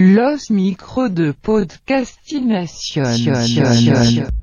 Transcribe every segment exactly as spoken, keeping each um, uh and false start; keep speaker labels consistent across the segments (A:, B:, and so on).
A: Los micros de podcastinación.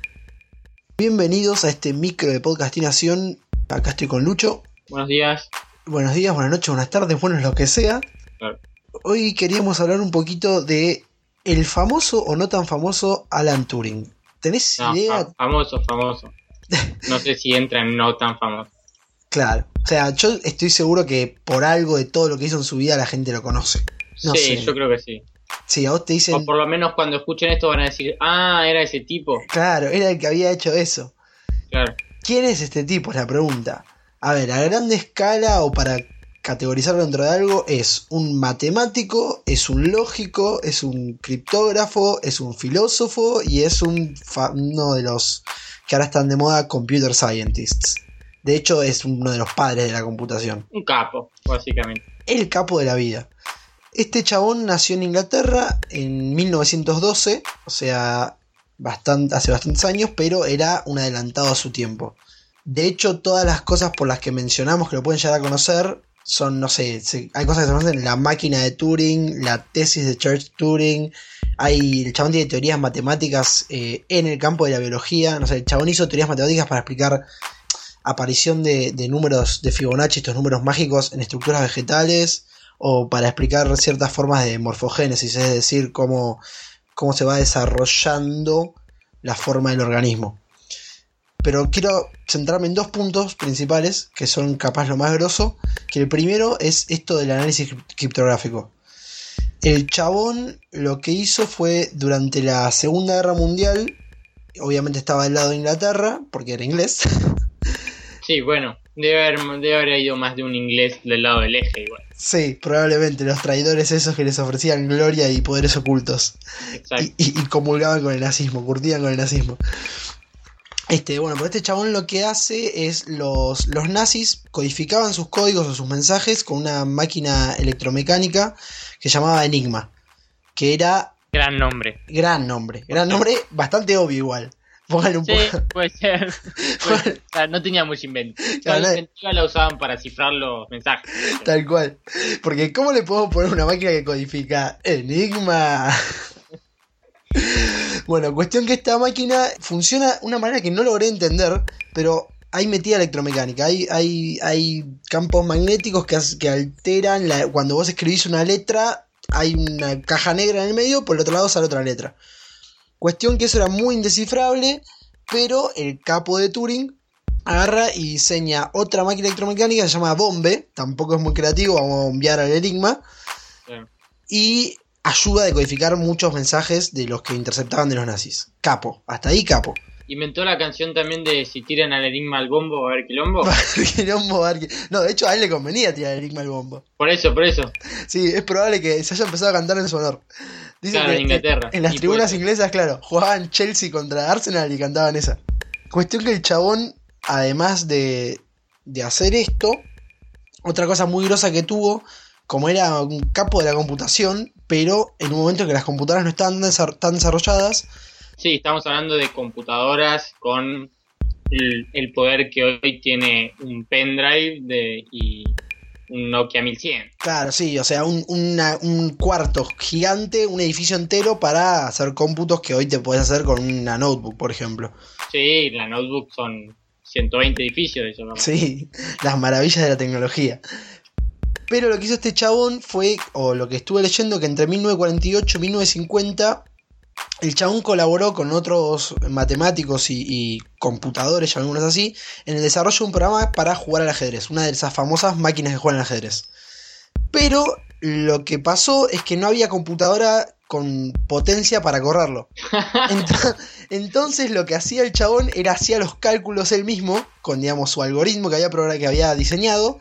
B: Bienvenidos a este micro de podcastinación. Acá estoy con Lucho.
C: Buenos días.
B: Buenos días, buenas noches, buenas tardes, buenos lo que sea.
C: Claro.
B: Hoy queríamos hablar un poquito de el famoso o no tan famoso Alan Turing. ¿Tenés
C: No,
B: idea?
C: fa- famoso, famoso. No sé si entra en no tan famoso.
B: Claro. O sea, yo estoy seguro que por algo de todo lo que hizo en su vida la gente lo conoce. No
C: sí,
B: sé.
C: yo creo que sí.
B: Sí, a vos te dicen...
C: O por lo menos cuando escuchen esto van a decir, ah, era ese tipo.
B: Claro, era el que había hecho eso.
C: Claro.
B: ¿Quién es este tipo? Es la pregunta. A ver, a grande escala o para categorizarlo dentro de algo, es un matemático, es un lógico, es un criptógrafo, es un filósofo y es un fa- uno de los que ahora están de moda, computer scientists. De hecho, es uno de los padres de la computación.
C: Un capo, básicamente.
B: El capo de la vida. Este chabón nació en Inglaterra en mil novecientos doce, o sea, bastante, hace bastantes años, pero era un adelantado a su tiempo. De hecho, todas las cosas por las que mencionamos que lo pueden llegar a conocer son, no sé, se, hay cosas que se conocen, la máquina de Turing, la tesis de Church-Turing, hay, el chabón tiene teorías matemáticas eh, en el campo de la biología, no sé, el chabón hizo teorías matemáticas para explicar aparición de, de números de Fibonacci, estos números mágicos en estructuras vegetales, o para explicar ciertas formas de morfogénesis, es decir, cómo, cómo se va desarrollando la forma del organismo. Pero quiero centrarme en dos puntos principales, que son capaz lo más grosso, que el primero es esto del análisis criptográfico. El chabón lo que hizo fue, durante la Segunda Guerra Mundial, obviamente estaba del lado de Inglaterra, porque era inglés.
C: Sí, bueno, debe haber, debe haber ido más de un inglés del lado del eje igual.
B: Sí, probablemente, los traidores esos que les ofrecían gloria y poderes ocultos.
C: Exacto.
B: Y, y, y comulgaban con el nazismo, curtían con el nazismo. Este, bueno, pero este chabón lo que hace es los, los nazis codificaban sus códigos o sus mensajes con una máquina electromecánica que se llamaba Enigma, que era
C: Gran nombre.
B: gran nombre, gran nombre bastante obvio igual. Póngale un
C: Sí,
B: poco.
C: puede ser. Puede ser. O sea, no tenía mucho invento.
B: Claro,
C: Toda la
B: no-
C: inventiva la usaban para cifrar los mensajes.
B: Tal cual. Porque ¿cómo le podemos poner una máquina que codifica Enigma? Bueno, cuestión que esta máquina funciona de una manera que no logré entender, pero hay metida electromecánica, hay, hay, hay campos magnéticos que, as- que alteran, la, cuando vos escribís una letra, hay una caja negra en el medio, por el otro lado sale otra letra. Cuestión que eso era muy indescifrable, pero el capo de Turing agarra y diseña otra máquina electromecánica que se llama Bombe, tampoco es muy creativo, vamos a bombear al Enigma,
C: Sí.
B: y ayuda a decodificar muchos mensajes de los que interceptaban de los nazis. Capo, hasta ahí capo.
C: Inventó la canción también de si tiran al enigma al bombo va a haber quilombo.
B: Quilombo, Barque. No, de hecho a él le convenía tirar el Enigma al bombo.
C: Por eso, por eso.
B: Sí, es probable que se haya empezado a cantar en su honor. Dicen
C: Claro,
B: que
C: en Inglaterra.
B: En, las
C: Y
B: tribunas
C: puede-
B: inglesas, claro, jugaban Chelsea contra Arsenal y cantaban esa. Cuestión que el chabón, además de, de hacer esto, otra cosa muy grosa que tuvo, como era un capo de la computación, pero en un momento en que las computadoras no estaban tan desar- tan desarrolladas,
C: Sí, estamos hablando de computadoras con el, el poder que hoy tiene un pendrive de, y un Nokia mil cien.
B: claro, sí, o sea, un, una- un cuarto gigante, un edificio entero para hacer cómputos que hoy te podés hacer con una notebook, por ejemplo.
C: Sí, la notebook son ciento veinte edificios de eso. ¿No?
B: Sí, las maravillas de la tecnología. Pero lo que hizo este chabón fue, o lo que estuve leyendo, que entre mil novecientos cuarenta y ocho y mil novecientos cincuenta el chabón colaboró con otros matemáticos y, y computadores, llamémoslos así, en el desarrollo de un programa para jugar al ajedrez, una de esas famosas máquinas que juegan al ajedrez. Pero lo que pasó es que no había computadora con potencia para correrlo. Ent- Entonces lo que hacía el chabón era hacía los cálculos él mismo, con digamos su algoritmo que había, progra- que había diseñado,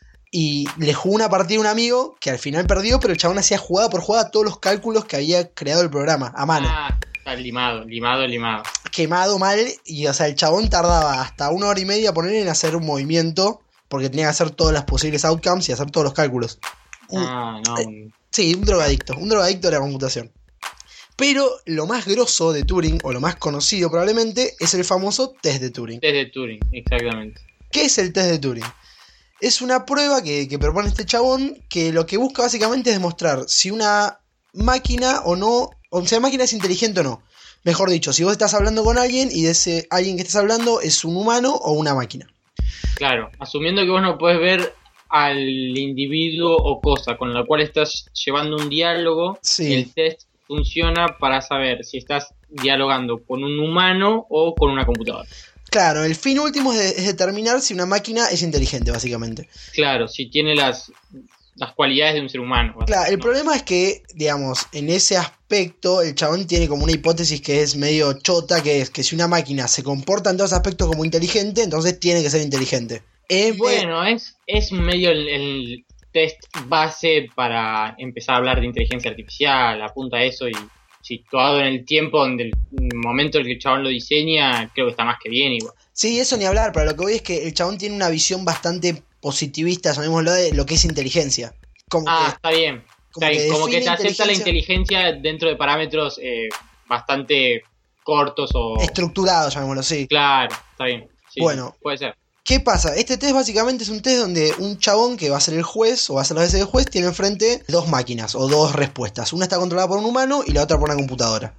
B: y le jugó una partida a un amigo que al final perdió, pero el chabón hacía jugada por jugada todos los cálculos que había creado el programa, a mano.
C: Ah, está limado, limado, limado.
B: Quemado mal, y o sea, el chabón tardaba hasta una hora y media poner en hacer un movimiento, porque tenía que hacer todas las posibles outcomes y hacer todos los cálculos. Un-
C: Ah, no. un-
B: Sí, un drogadicto, un drogadicto de la computación. Pero lo más grosso de Turing, o lo más conocido probablemente, es el famoso test de Turing.
C: Test de Turing, exactamente.
B: ¿Qué es el test de Turing? Es una prueba que, que propone este chabón, que lo que busca básicamente es demostrar si una máquina o no, o sea, máquina es inteligente o no. Mejor dicho, si vos estás hablando con alguien y ese alguien que estás hablando es un humano o una máquina.
C: Claro, asumiendo que vos no podés ver al individuo o cosa con la cual estás llevando un diálogo,
B: Sí.
C: El test funciona para saber si estás dialogando con un humano o con una computadora.
B: Claro, el fin último es, de- es determinar si una máquina es inteligente, básicamente.
C: Claro, si tiene las, las cualidades de un ser humano.
B: Claro, el
C: ¿no?
B: problema es que, digamos, en ese aspecto, el chabón tiene como una hipótesis que es medio chota, que es que si una máquina se comporta en todos aspectos como inteligente, entonces tiene que ser inteligente. Eh,
C: Bueno, es, es medio el, el test base para empezar a hablar de inteligencia artificial, apunta a eso y situado en el tiempo donde el momento en el que el chabón lo diseña, creo que está más que bien igual.
B: Sí, eso ni hablar, pero lo que voy es que el chabón tiene una visión bastante positivista, llamémoslo, de lo que es inteligencia. Como
C: Ah,
B: que,
C: está bien.
B: como
C: Está bien,
B: que
C: como que
B: define
C: se acepta la
B: inteligencia
C: inteligencia dentro de parámetros eh, bastante cortos o...
B: estructurado, llamémoslo así.
C: Claro, está bien. Sí,
B: Bueno.
C: puede ser.
B: ¿Qué pasa? Este test básicamente es un test donde un chabón que va a ser el juez o va a ser las veces el juez tiene enfrente dos máquinas o dos respuestas. Una está controlada por un humano y la otra por una computadora.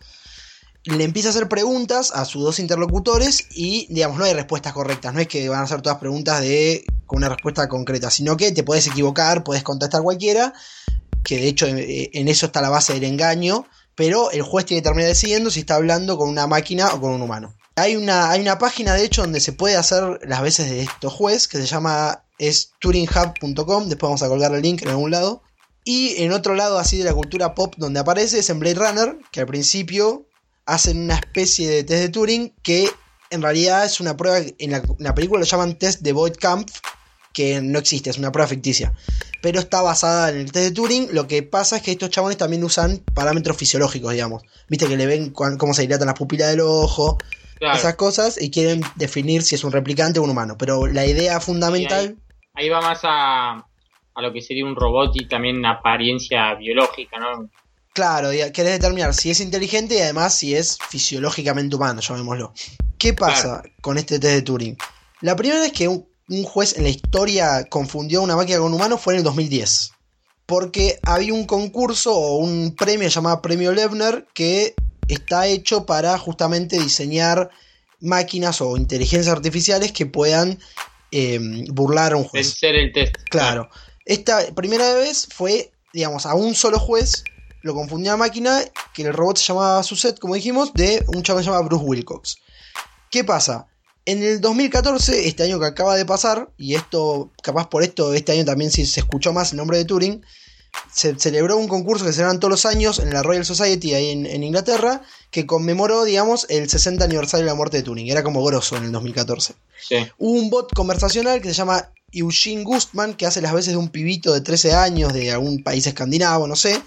B: Le empieza a hacer preguntas a sus dos interlocutores y, digamos, no hay respuestas correctas. No es que van a ser todas preguntas de con una respuesta concreta, sino que te puedes equivocar, puedes contestar cualquiera, que de hecho en eso está la base del engaño, pero el juez tiene que terminar decidiendo si está hablando con una máquina o con un humano. Hay una, hay una página, de hecho, donde se puede hacer las veces de estos juez, que se llama es turing hub punto com, después vamos a colgar el link en algún lado. Y en otro lado así de la cultura pop donde aparece es en Blade Runner, que al principio hacen una especie de test de Turing que en realidad es una prueba, en la, en la película lo llaman test de Voight-Kampff, que no existe, es una prueba ficticia, pero está basada en el test de Turing. Lo que pasa es que estos chabones también usan parámetros fisiológicos, digamos, viste que le ven cuán, cómo se dilatan las pupilas del ojo,
C: Claro.
B: esas cosas, y quieren definir si es un replicante o un humano, pero la idea fundamental...
C: Sí, ahí, ahí va más a, a lo que sería un robot y también una apariencia biológica, ¿no?
B: Claro, y querés determinar si es inteligente y además si es fisiológicamente humano, llamémoslo. ¿Qué pasa
C: Claro.
B: con este test de Turing? La primera vez que un, un juez en la historia confundió una máquina con un humano fue en el dos mil diez. Porque había un concurso o un premio llamado Premio Loebner que está hecho para justamente diseñar máquinas o inteligencias artificiales que puedan eh, burlar a un juez.
C: Vencer el test.
B: Claro. Esta primera vez fue, digamos, a un solo juez lo confundió a máquina, que el robot se llamaba Suzette, como dijimos, de un chaval que se llama Bruce Wilcox. ¿Qué pasa? En el dos mil catorce, este año que acaba de pasar, y esto, capaz por esto, este año también sí se escuchó más el nombre de Turing, se celebró un concurso que se celebran todos los años en la Royal Society ahí en, en Inglaterra, que conmemoró, digamos, el sesenta aniversario de la muerte de Turing. Era como grosso en el dos mil catorce.
C: Sí.
B: Hubo un bot conversacional que se llama Eugene Gustman, que hace las veces de un pibito de trece años de algún país escandinavo, no sé,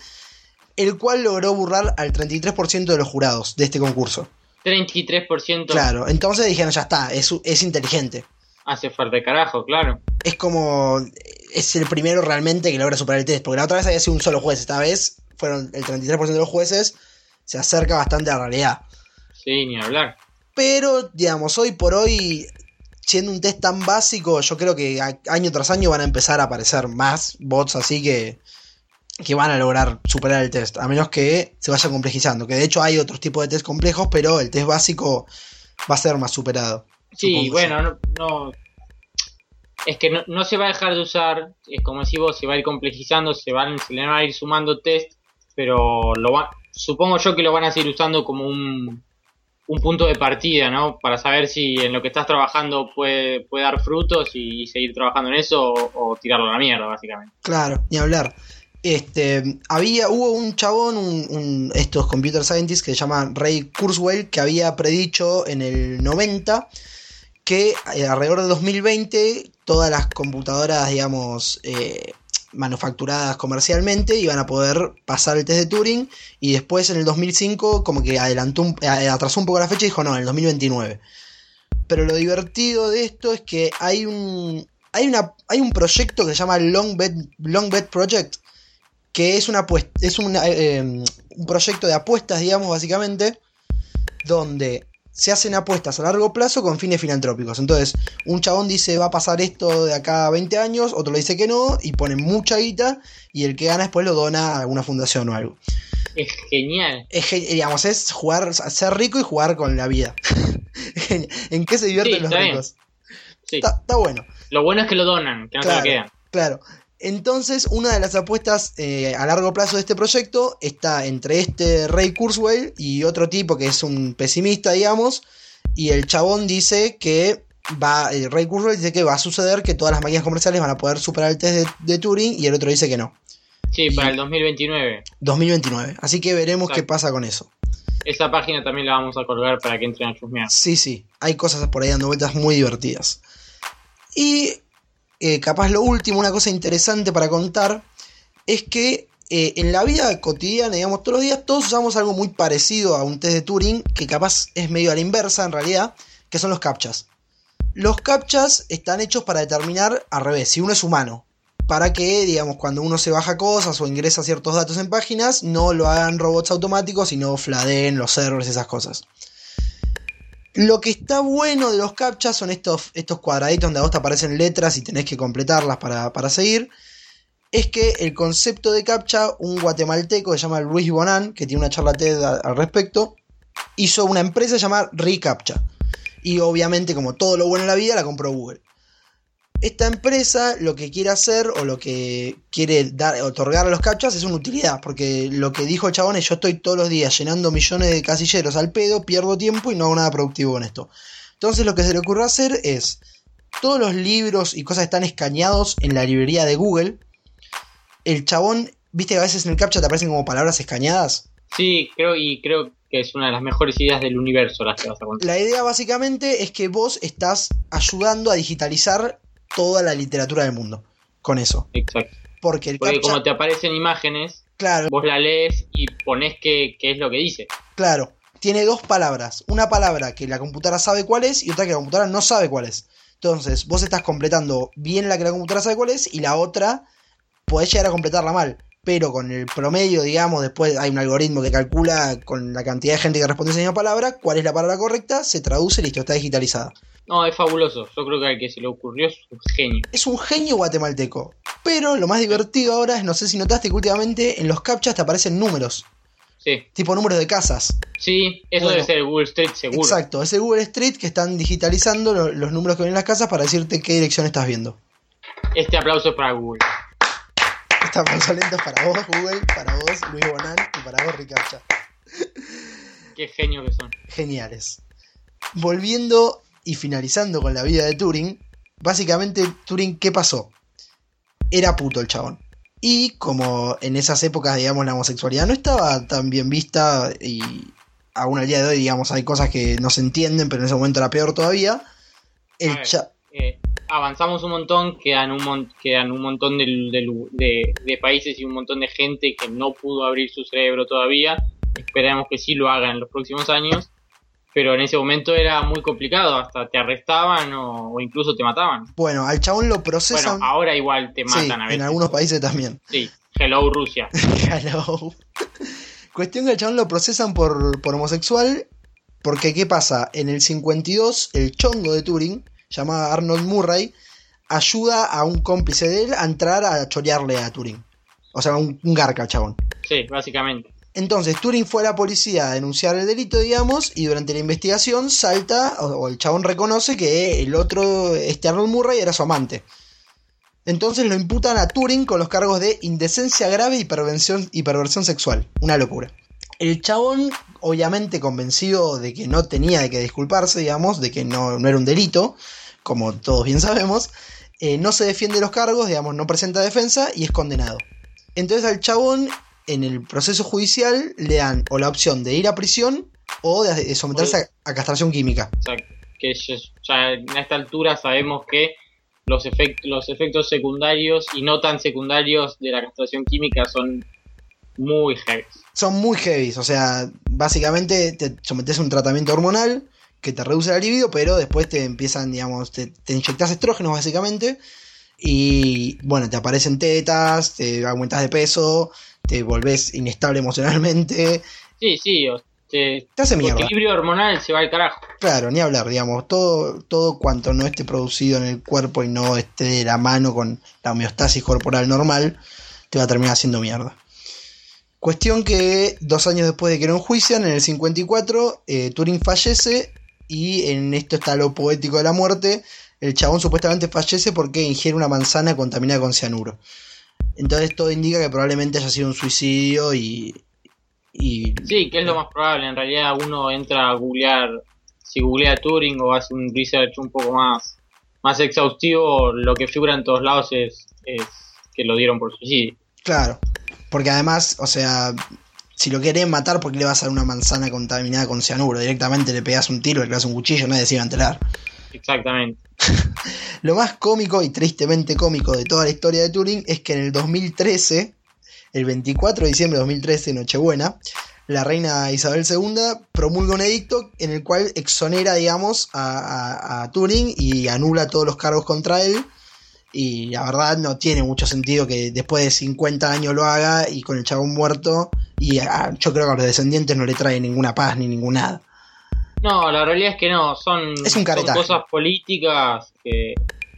B: el cual logró burlar al treinta y tres por ciento de los jurados de este concurso.
C: treinta y tres por ciento
B: Claro, entonces dijeron, ya está, es, es inteligente.
C: hace falta de carajo, claro.
B: Es como, es el primero realmente que logra superar el test, porque la otra vez había sido un solo juez, esta vez fueron el treinta y tres por ciento de los jueces, se acerca bastante a la realidad.
C: Sí, ni hablar.
B: Pero, digamos, hoy por hoy, siendo un test tan básico, yo creo que a- año tras año van a empezar a aparecer más bots así que, que van a lograr superar el test, a menos que se vaya complejizando, que de hecho hay otros tipos de test complejos, pero el test básico va a ser más superado.
C: Sí,
B: supongo
C: bueno, no, no- es que no, no se va a dejar de usar, es como decís vos, se va a ir complejizando, se van, se le van a ir sumando test, pero lo va, supongo yo que lo van a seguir usando como un, un punto de partida, ¿no? Para saber si en lo que estás trabajando puede, puede dar frutos y, seguir trabajando en eso o, o tirarlo a la mierda, básicamente.
B: Claro, ni hablar. Este, había, hubo un chabón, un, un- estos computer scientists que se llama Ray Kurzweil, que había predicho en el noventa que eh, alrededor de dos mil veinte todas las computadoras, digamos, eh, manufacturadas comercialmente iban a poder pasar el test de Turing, y después en el dos mil cinco como que adelantó un, eh, atrasó un poco la fecha y dijo no, en el dos mil veintinueve. Pero lo divertido de esto es que hay un hay una hay un proyecto que se llama Long Bet, Long Bet Project, que es una apuesta, es una, eh, un proyecto de apuestas, digamos, básicamente, donde se hacen apuestas a largo plazo con fines filantrópicos. Entonces, un chabón dice va a pasar esto de acá a veinte años, otro le dice que no, y ponen mucha guita, y el que gana después lo dona a alguna fundación o algo.
C: Es genial.
B: Es, digamos, es jugar, ser rico y jugar con la vida. ¿En qué se divierten
C: Sí,
B: los
C: está
B: ricos?
C: Sí.
B: Está, está bueno.
C: Lo bueno es que lo donan, que no
B: Claro,
C: se lo quedan.
B: claro. Entonces, una de las apuestas eh, a largo plazo de este proyecto está entre este Ray Kurzweil y otro tipo que es un pesimista, digamos. Y el chabón dice que va, el Ray Kurzweil dice que va a suceder que todas las máquinas comerciales van a poder superar el test de, de Turing, y el otro dice que no.
C: Sí,
B: Y
C: para el dos mil veintinueve.
B: dos mil veintinueve. Así que veremos
C: Exacto.
B: qué pasa con eso.
C: Esa página también la vamos a colgar para que entren a chusmear.
B: Sí, sí, hay cosas por ahí dando vueltas muy divertidas. Y eh, capaz lo último, una cosa interesante para contar, es que eh, en la vida cotidiana, digamos, todos los días, todos usamos algo muy parecido a un test de Turing, que capaz es medio a la inversa en realidad, que son los captchas. Los captchas están hechos para determinar al revés, si uno es humano, para que, digamos, cuando uno se baja cosas o ingresa ciertos datos en páginas, no lo hagan robots automáticos, sino fladeen los servers y esas cosas. Lo que está bueno de los captchas son estos, estos cuadraditos donde a vos te aparecen letras y tenés que completarlas para, para seguir. Es que el concepto de captcha, un guatemalteco que se llama Luis Bonan, que tiene una charla TED al, al respecto, hizo una empresa llamada ReCAPTCHA. Y obviamente, como todo lo bueno en la vida, la compró Google. Esta empresa lo que quiere hacer o lo que quiere dar, otorgar a los captchas es una utilidad, porque lo que dijo el chabón es: yo estoy todos los días llenando millones de casilleros al pedo, pierdo tiempo y no hago nada productivo con esto. Entonces lo que se le ocurrió hacer es todos los libros y cosas que están escaneados en la librería de Google. El chabón, viste que a veces en el captcha te aparecen como palabras escaneadas.
C: Sí, creo y creo que es una de las mejores ideas del universo las que vas a contar.
B: La idea básicamente es que vos estás ayudando a digitalizar toda la literatura del mundo con eso.
C: Exacto.
B: Porque el
C: Porque
B: captcha,
C: como te aparecen imágenes,
B: claro,
C: vos la lees y ponés qué, qué es lo que dice.
B: claro, tiene dos palabras. Una palabra que la computadora sabe cuál es y otra que la computadora no sabe cuál es. Entonces, vos estás completando bien la que la computadora sabe cuál es y la otra podés llegar a completarla mal. Pero con el promedio, digamos, después hay un algoritmo que calcula con la cantidad de gente que responde esa misma palabra cuál es la palabra correcta, se traduce y listo, está digitalizada.
C: No, es fabuloso. Yo creo que al que se le ocurrió es un genio.
B: Es un genio guatemalteco. Pero lo más divertido ahora es, no sé si notaste que últimamente en los captchas te aparecen números.
C: Sí.
B: Tipo números de casas.
C: Sí, eso
B: Bueno,
C: debe ser el Google Street seguro.
B: Exacto, es el Google Street que están digitalizando lo- los números que ven en las casas para decirte qué dirección estás viendo.
C: Este aplauso es para Google.
B: Estamos lentos para vos, Google, para vos, Luis Bonan, y para vos, ReCAPTCHA.
C: Qué genios que son.
B: Geniales. Volviendo y finalizando con la vida de Turing, básicamente Turing, ¿qué pasó? Era puto el chabón. Y como en esas épocas, digamos, la homosexualidad no estaba tan bien vista, y aún al día de hoy, digamos, hay cosas que no se entienden, pero en ese momento era peor todavía.
C: A
B: El
C: ver,
B: cha-
C: eh, avanzamos un montón, quedan un, mon- quedan un montón de, de, de- de países y un montón de gente que no pudo abrir su cerebro todavía. Esperemos que sí lo hagan en los próximos años. Pero en ese momento era muy complicado, hasta te arrestaban o, o incluso te mataban.
B: Bueno, al chabón lo procesan.
C: Bueno, ahora igual te matan
B: sí,
C: a veces.
B: en algunos países también.
C: Sí, hello Rusia.
B: Hello. Cuestión que al chabón lo procesan por, por homosexual. Porque, ¿qué pasa? En el cincuenta y dos, el chongo de Turing, llamado Arnold Murray, ayuda a un cómplice de él a entrar a chorearle a Turing. O sea, un, un garca al chabón.
C: Sí, básicamente.
B: Entonces Turing fue a la policía a denunciar el delito, digamos, y durante la investigación salta, o, o el chabón reconoce que el otro, este Arnold Murray, era su amante. Entonces lo imputan a Turing con los cargos de indecencia grave y perversión, y perversión sexual. Una locura. El chabón, obviamente convencido de que no tenía de qué disculparse, digamos, de que no, no era un delito, como todos bien sabemos, eh, no se defiende los cargos, digamos, no presenta defensa y es condenado. Entonces al chabón, en el proceso judicial, le dan o la opción de ir a prisión o de, de someterse a, a castración química.
C: Exacto. Que ya, ya en esta altura sabemos que los, efect, los efectos secundarios y no tan secundarios de la castración química son muy heavy.
B: Son muy heavy, o sea, básicamente te sometes a un tratamiento hormonal que te reduce la libido, pero después te empiezan, digamos, te, te inyectas estrógenos básicamente, y bueno, te aparecen tetas, te aumentas de peso, te volvés inestable emocionalmente.
C: Sí, sí, o, te,
B: Te hace
C: tu
B: mierda.
C: equilibrio hormonal se va al carajo.
B: Claro, ni hablar, digamos, todo, todo cuanto no esté producido en el cuerpo y no esté de la mano con la homeostasis corporal normal, te va a terminar haciendo mierda. Cuestión que dos años después de que lo enjuician, en el cincuenta y cuatro, eh, Turing fallece, y en esto está lo poético de la muerte. El chabón supuestamente fallece porque ingiere una manzana contaminada con cianuro. Entonces todo indica que probablemente haya sido un suicidio y... y
C: sí, que es lo más probable. En realidad uno entra a googlear, si googlea Turing o hace un research un poco más, más exhaustivo, lo que figura en todos lados es, es que lo dieron por suicidio.
B: Claro, porque además, o sea, si lo querés matar, ¿por qué le vas a dar una manzana contaminada con cianuro? Directamente le pegas un tiro, le pegas un cuchillo, nadie se iba a enterar.
C: Exactamente.
B: Lo más cómico y tristemente cómico de toda la historia de Turing es que en el dos mil trece, el veinticuatro de diciembre de dos mil trece, Nochebuena, la reina Isabel segunda promulga un edicto en el cual exonera, digamos, a, a, a Turing y anula todos los cargos contra él. Y la verdad no tiene mucho sentido que después de cincuenta años lo haga y con el chabón muerto. Y a, yo creo que a los descendientes no le trae ninguna paz ni ningún nada.
C: No, la realidad es que no, son,
B: es un
C: son cosas políticas que...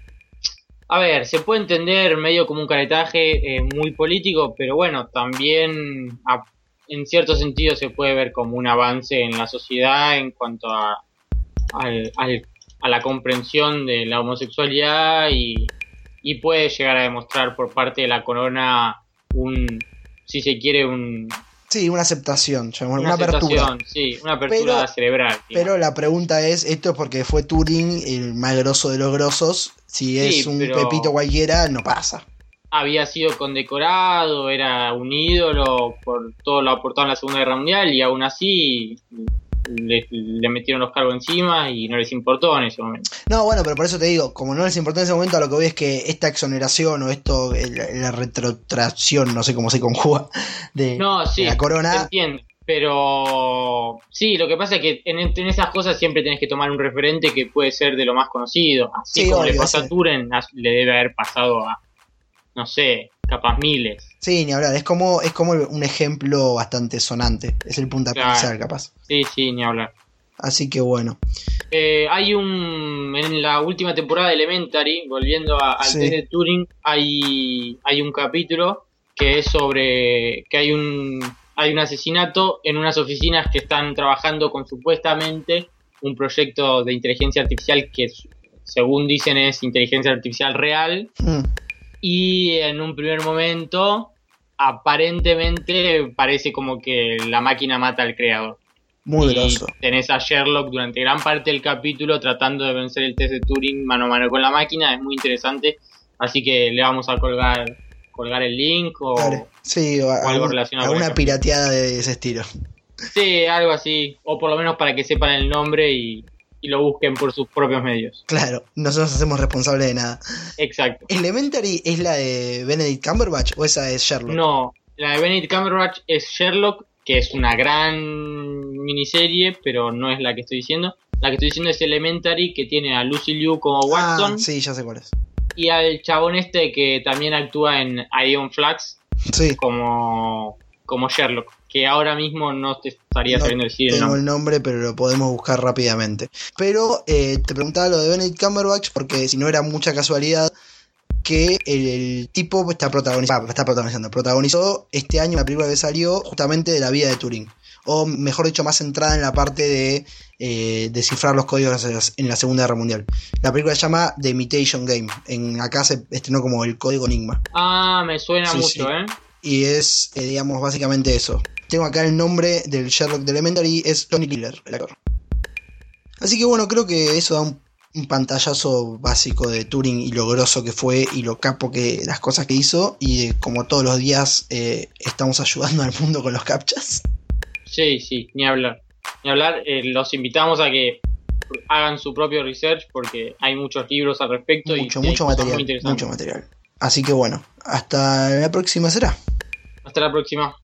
C: A ver, se puede entender medio como un caretaje eh, muy político, pero bueno, también a, en cierto sentido se puede ver como un avance en la sociedad en cuanto a, al, al, a la comprensión de la homosexualidad y, y puede llegar a demostrar por parte de la corona un, si se quiere, un...
B: Sí, una aceptación, una,
C: una
B: apertura.
C: aceptación, sí, una apertura
B: pero,
C: cerebral. Digamos.
B: Pero la pregunta es, esto es porque fue Turing el más grosso de los grosos. Si es
C: sí,
B: un pepito cualquiera, no pasa.
C: Había sido condecorado, era un ídolo por todo lo aportado en la Segunda Guerra Mundial y aún así le, le metieron los cargos encima y no les importó en ese momento.
B: No, bueno, pero por eso te digo, como no les importó en ese momento, a lo que voy es que esta exoneración o esto, el, la retrotracción, no sé cómo se conjuga, de,
C: no, sí,
B: de la corona.
C: Se entiende, pero sí, lo que pasa es que en, en esas cosas siempre tenés que tomar un referente que puede ser de lo más conocido. Así
B: sí,
C: como
B: obvio,
C: le pasó
B: sí.
C: a Turing, le debe haber pasado a, no sé, capaz miles.
B: Sí, ni hablar, es como, es como un ejemplo bastante sonante, es el puntapié
C: claro.
B: inicial, capaz.
C: Sí, sí, ni hablar.
B: Así que bueno.
C: Eh, hay un, en la última temporada de Elementary, volviendo a, al
B: sí.
C: test de Turing, hay, hay un capítulo que es sobre que hay un, hay un asesinato en unas oficinas que están trabajando con supuestamente un proyecto de inteligencia artificial que según dicen es inteligencia artificial real.
B: Mm.
C: Y en un primer momento, aparentemente, parece como que la máquina mata al creador.
B: Muy
C: y
B: groso.
C: Tenés a Sherlock durante gran parte del capítulo tratando de vencer el test de Turing mano a mano con la máquina. Es muy interesante. Así que le vamos a colgar colgar el link o,
B: sí, o,
C: o algo
B: algún,
C: relacionado
B: alguna
C: con
B: pirateada de ese estilo.
C: Sí, algo así. O por lo menos para que sepan el nombre y... y lo busquen por sus propios medios.
B: Claro, no nos hacemos responsables de nada.
C: Exacto.
B: ¿Elementary es la de Benedict Cumberbatch o esa es Sherlock?
C: No, la de Benedict Cumberbatch es Sherlock, que es una gran miniserie, pero no es la que estoy diciendo. La que estoy diciendo es Elementary, que tiene a Lucy Liu como Watson.
B: Ah, sí, ya sé cuál es.
C: Y al chabón este que también actúa en Iron Flags
B: sí.
C: como, como Sherlock. Que ahora mismo no te estaría
B: no
C: sabiendo decir el
B: tengo
C: nombre.
B: el nombre, pero lo podemos buscar rápidamente. Pero eh, te preguntaba lo de Benedict Cumberbatch porque si no era mucha casualidad que el, el tipo está protagonizando, está protagonizando, protagonizó este año una película que salió justamente de la vida de Turing. O mejor dicho, más centrada en la parte de eh, descifrar los códigos en la Segunda Guerra Mundial. La película se llama The Imitation Game. En, acá se estrenó como El Código Enigma.
C: Ah, me suena
B: sí,
C: mucho,
B: sí.
C: ¿eh?
B: Y es, eh, digamos, básicamente eso. Tengo acá el nombre del Sherlock de Elementary, es Tony Killer, el actor. Así que bueno, creo que eso da un, un pantallazo básico de Turing y lo grosso que fue y lo capo que las cosas que hizo. Y eh, como todos los días eh, estamos ayudando al mundo con los captchas.
C: Sí, sí, ni hablar. Ni hablar, eh, los invitamos a que hagan su propio research porque hay muchos libros al respecto.
B: Mucho,
C: y
B: mucho material, mucho material. Así que bueno, hasta la próxima será.
C: Hasta la próxima.